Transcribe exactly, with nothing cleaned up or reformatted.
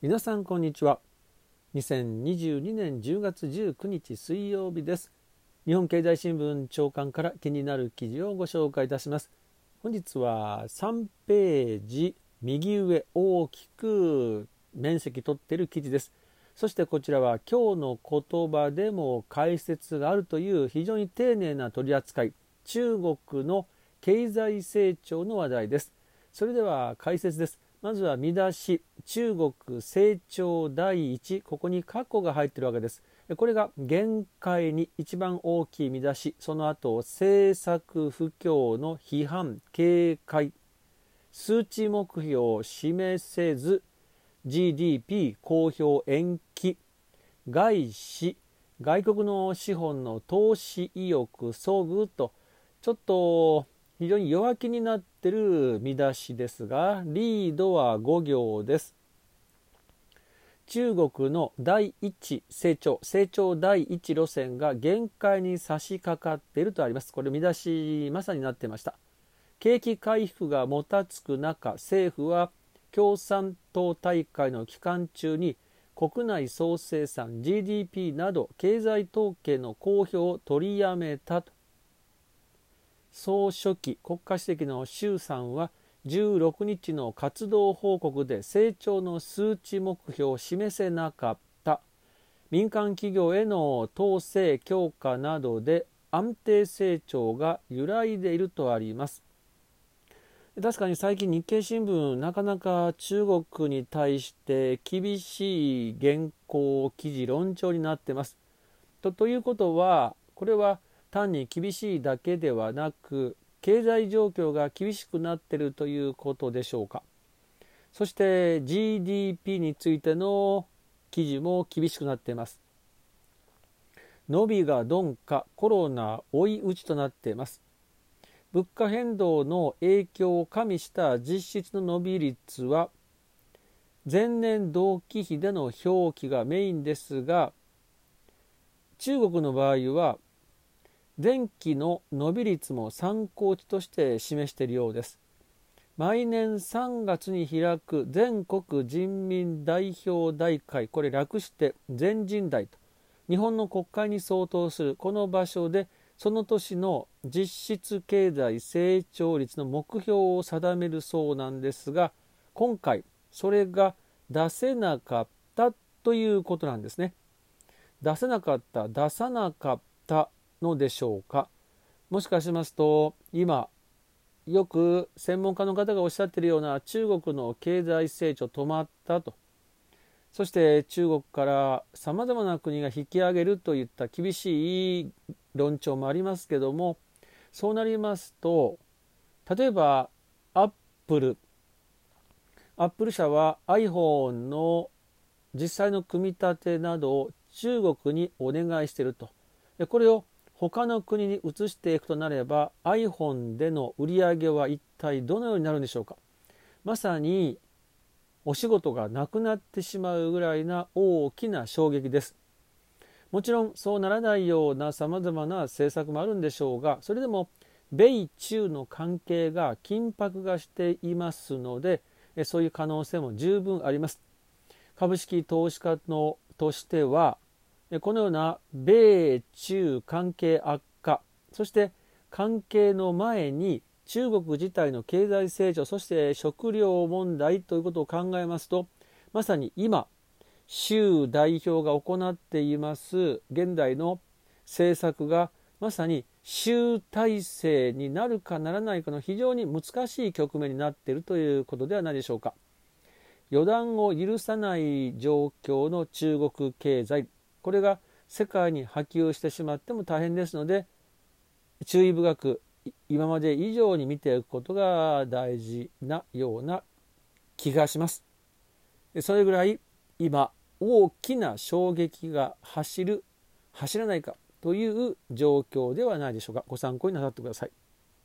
皆さんこんにちは。にせんにじゅうにねんじゅうがつじゅうくにち水曜日です。日本経済新聞長官から気になる記事をご紹介いたします。本日はさんページ右上大きく面積取っている記事です。そしてこちらは今日の言葉でも解説があるという非常に丁寧な取り扱い、中国の経済成長の話題です。それでは解説です。まずは見出し、中国成長第一、ここに括弧が入っているわけです。これが限界に一番大きい見出し、その後政策不況の批判警戒、数値目標を示せず ジーディーピー 公表延期、外資外国の資本の投資意欲そぐと、ちょっと非常に弱気になっている見出しですが、リードはご行です。中国の第一成長成長第一路線が限界に差し掛かっているとあります。これ見出しまさになっていました。景気回復がもたつく中、政府は共産党大会の期間中に国内総生産 ジーディーピー など経済統計の公表を取りやめたと。総書記国家主席の習さんはじゅうろくにちの活動報告で成長の数値目標を示せなかった、民間企業への統制強化などで安定成長が揺らいでいるとあります。確かに最近日経新聞なかなか中国に対して厳しい原稿記事論調になっています。と、ということはこれは単に厳しいだけではなく経済状況が厳しくなっているということでしょうか。そして ジーディーピー についての記事も厳しくなっています。伸びが鈍化、コロナ追い打ちとなっています。物価変動の影響を加味した実質の伸び率は前年同期比での表記がメインですが、中国の場合は前期の伸び率も参考値として示しているようです。毎年さんがつに開く全国人民代表大会、これ略して全人代と、日本の国会に相当するこの場所でその年の実質経済成長率の目標を定めるそうなんですが、今回それが出せなかったということなんですね。出せなかった、出さなかったのでしょうか。もしかしますと今よく専門家の方がおっしゃっているような中国の経済成長止まったと、そして中国からさまざまな国が引き上げるといった厳しい論調もありますけども、そうなりますと例えばアップルアップル社は iPhone の実際の組み立てなどを中国にお願いしていると。でこれを他の国に移していくとなれば iPhone での売り上げは一体どのようになるんでしょうか。まさにお仕事がなくなってしまうぐらいな大きな衝撃です。もちろんそうならないようなさまざまな政策もあるんでしょうが、それでも米中の関係が緊迫化していますので、そういう可能性も十分あります。株式投資家のとしてはこのような米中関係悪化、そして関係の前に中国自体の経済成長、そして食料問題ということを考えますと、まさに今習代表が行っています現代の政策がまさに習体制になるかならないかの非常に難しい局面になっているということではないでしょうか。予断を許さない状況の中国経済、これが世界に波及してしまっても大変ですので、注意深く今まで以上に見ていくことが大事なような気がします。それぐらい今大きな衝撃が走る走らないかという状況ではないでしょうか。ご参考になさってください。